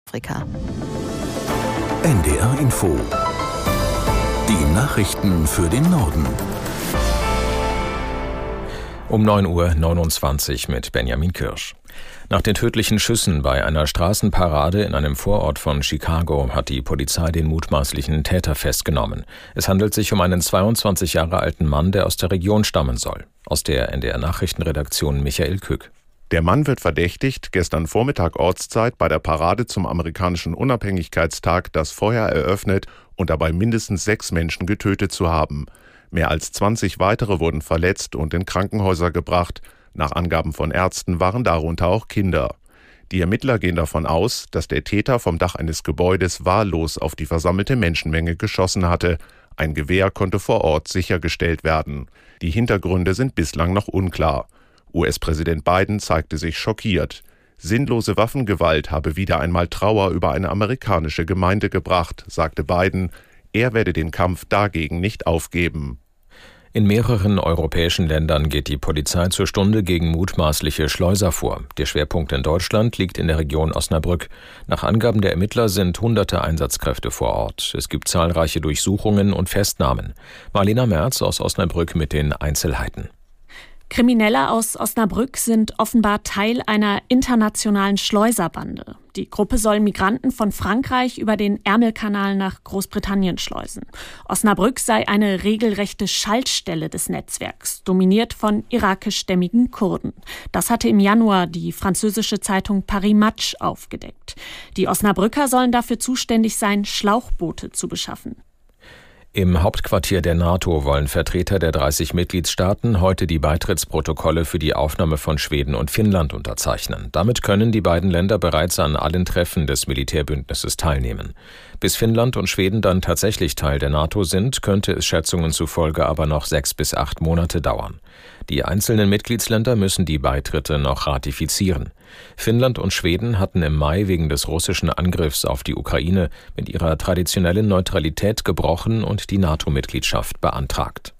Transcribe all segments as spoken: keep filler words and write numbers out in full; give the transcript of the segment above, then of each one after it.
Afrika. N D R Info. Die Nachrichten für den Norden. Um neun Uhr neunundzwanzig mit Benjamin Kirsch. Nach den tödlichen Schüssen bei einer Straßenparade in einem Vorort von Chicago hat die Polizei den mutmaßlichen Täter festgenommen. Es handelt sich um einen zweiundzwanzig Jahre alten Mann, der aus der Region stammen soll. Aus der N D R-Nachrichtenredaktion Michael Kück. Der Mann wird verdächtigt, gestern Vormittag Ortszeit bei der Parade zum amerikanischen Unabhängigkeitstag das Feuer eröffnet und dabei mindestens sechs Menschen getötet zu haben. Mehr als zwanzig weitere wurden verletzt und in Krankenhäuser gebracht. Nach Angaben von Ärzten waren darunter auch Kinder. Die Ermittler gehen davon aus, dass der Täter vom Dach eines Gebäudes wahllos auf die versammelte Menschenmenge geschossen hatte. Ein Gewehr konnte vor Ort sichergestellt werden. Die Hintergründe sind bislang noch unklar. U S-Präsident Biden zeigte sich schockiert. Sinnlose Waffengewalt habe wieder einmal Trauer über eine amerikanische Gemeinde gebracht, sagte Biden. Er werde den Kampf dagegen nicht aufgeben. In mehreren europäischen Ländern geht die Polizei zur Stunde gegen mutmaßliche Schleuser vor. Der Schwerpunkt in Deutschland liegt in der Region Osnabrück. Nach Angaben der Ermittler sind hunderte Einsatzkräfte vor Ort. Es gibt zahlreiche Durchsuchungen und Festnahmen. Marlena Merz aus Osnabrück mit den Einzelheiten. Kriminelle aus Osnabrück sind offenbar Teil einer internationalen Schleuserbande. Die Gruppe soll Migranten von Frankreich über den Ärmelkanal nach Großbritannien schleusen. Osnabrück sei eine regelrechte Schaltstelle des Netzwerks, dominiert von irakischstämmigen Kurden. Das hatte im Januar die französische Zeitung Paris Match aufgedeckt. Die Osnabrücker sollen dafür zuständig sein, Schlauchboote zu beschaffen. Im Hauptquartier der NATO wollen Vertreter der dreißig Mitgliedstaaten heute die Beitrittsprotokolle für die Aufnahme von Schweden und Finnland unterzeichnen. Damit können die beiden Länder bereits an allen Treffen des Militärbündnisses teilnehmen. Bis Finnland und Schweden dann tatsächlich Teil der NATO sind, könnte es Schätzungen zufolge aber noch sechs bis acht Monate dauern. Die einzelnen Mitgliedsländer müssen die Beitritte noch ratifizieren. Finnland und Schweden hatten im Mai wegen des russischen Angriffs auf die Ukraine mit ihrer traditionellen Neutralität gebrochen und die NATO-Mitgliedschaft beantragt.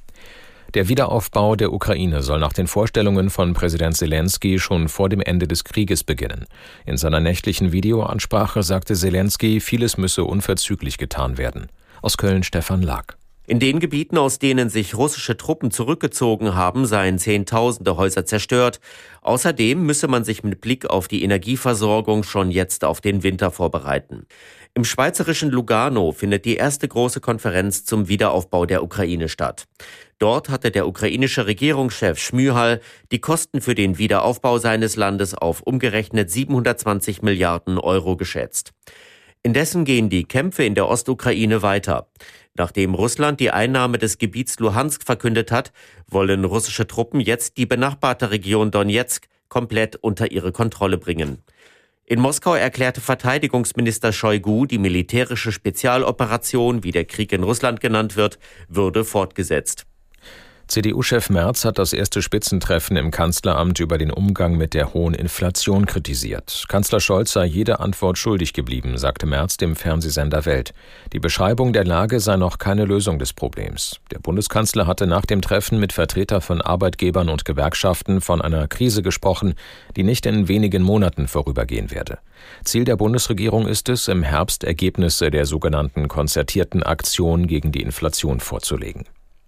Der Wiederaufbau der Ukraine soll nach den Vorstellungen von Präsident Selenskyj schon vor dem Ende des Krieges beginnen. In seiner nächtlichen Videoansprache sagte Selenskyj, vieles müsse unverzüglich getan werden. Aus Köln Stefan Lag. In den Gebieten, aus denen sich russische Truppen zurückgezogen haben, seien Zehntausende Häuser zerstört. Außerdem müsse man sich mit Blick auf die Energieversorgung schon jetzt auf den Winter vorbereiten. Im schweizerischen Lugano findet die erste große Konferenz zum Wiederaufbau der Ukraine statt. Dort hatte der ukrainische Regierungschef Schmyhal die Kosten für den Wiederaufbau seines Landes auf umgerechnet siebenhundertzwanzig Milliarden Euro geschätzt. Indessen gehen die Kämpfe in der Ostukraine weiter. Nachdem Russland die Einnahme des Gebiets Luhansk verkündet hat, wollen russische Truppen jetzt die benachbarte Region Donezk komplett unter ihre Kontrolle bringen. In Moskau erklärte Verteidigungsminister Shoigu, die militärische Spezialoperation, wie der Krieg in Russland genannt wird, würde fortgesetzt. C D U-Chef Merz hat das erste Spitzentreffen im Kanzleramt über den Umgang mit der hohen Inflation kritisiert. Kanzler Scholz sei jede Antwort schuldig geblieben, sagte Merz dem Fernsehsender Welt. Die Beschreibung der Lage sei noch keine Lösung des Problems. Der Bundeskanzler hatte nach dem Treffen mit Vertretern von Arbeitgebern und Gewerkschaften von einer Krise gesprochen, die nicht in wenigen Monaten vorübergehen werde. Ziel der Bundesregierung ist es, im Herbst Ergebnisse der sogenannten konzertierten Aktion gegen die Inflation vorzulegen.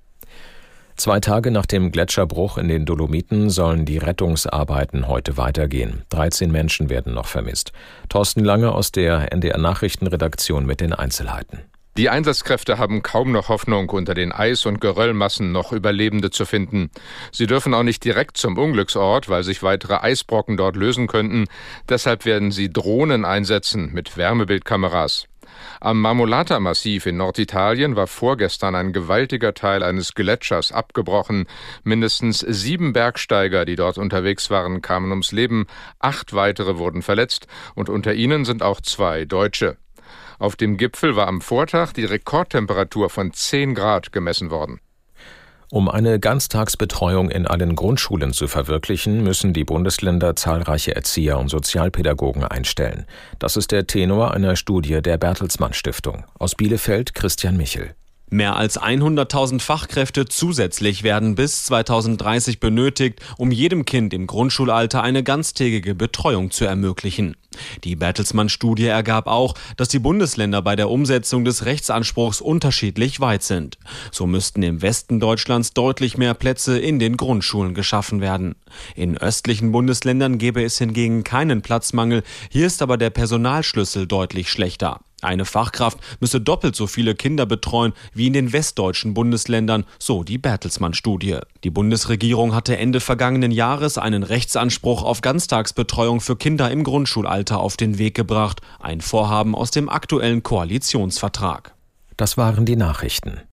Zwei Tage nach dem Gletscherbruch in den Dolomiten sollen die Rettungsarbeiten heute weitergehen. dreizehn Menschen werden noch vermisst. Thorsten Lange aus der N D R-Nachrichtenredaktion mit den Einzelheiten. Die Einsatzkräfte haben kaum noch Hoffnung, unter den Eis- und Geröllmassen noch Überlebende zu finden. Sie dürfen auch nicht direkt zum Unglücksort, weil sich weitere Eisbrocken dort lösen könnten. Deshalb werden sie Drohnen einsetzen mit Wärmebildkameras. Am Marmolata-Massiv in Norditalien war vorgestern ein gewaltiger Teil eines Gletschers abgebrochen. Mindestens sieben Bergsteiger, die dort unterwegs waren, kamen ums Leben. Acht weitere wurden verletzt und unter ihnen sind auch zwei Deutsche. Auf dem Gipfel war am Vortag die Rekordtemperatur von zehn Grad gemessen worden. Um eine Ganztagsbetreuung in allen Grundschulen zu verwirklichen, müssen die Bundesländer zahlreiche Erzieher und Sozialpädagogen einstellen. Das ist der Tenor einer Studie der Bertelsmann Stiftung. Aus Bielefeld Christian Michel. Mehr als hunderttausend Fachkräfte zusätzlich werden bis zweitausenddreißig benötigt, um jedem Kind im Grundschulalter eine ganztägige Betreuung zu ermöglichen. Die Bertelsmann-Studie ergab auch, dass die Bundesländer bei der Umsetzung des Rechtsanspruchs unterschiedlich weit sind. So müssten im Westen Deutschlands deutlich mehr Plätze in den Grundschulen geschaffen werden. In östlichen Bundesländern gäbe es hingegen keinen Platzmangel. Hier ist aber der Personalschlüssel deutlich schlechter. Eine Fachkraft müsse doppelt so viele Kinder betreuen wie in den westdeutschen Bundesländern, so die Bertelsmann-Studie. Die Bundesregierung hatte Ende vergangenen Jahres einen Rechtsanspruch auf Ganztagsbetreuung für Kinder im Grundschulalter auf den Weg gebracht. Ein Vorhaben aus dem aktuellen Koalitionsvertrag. Das waren die Nachrichten.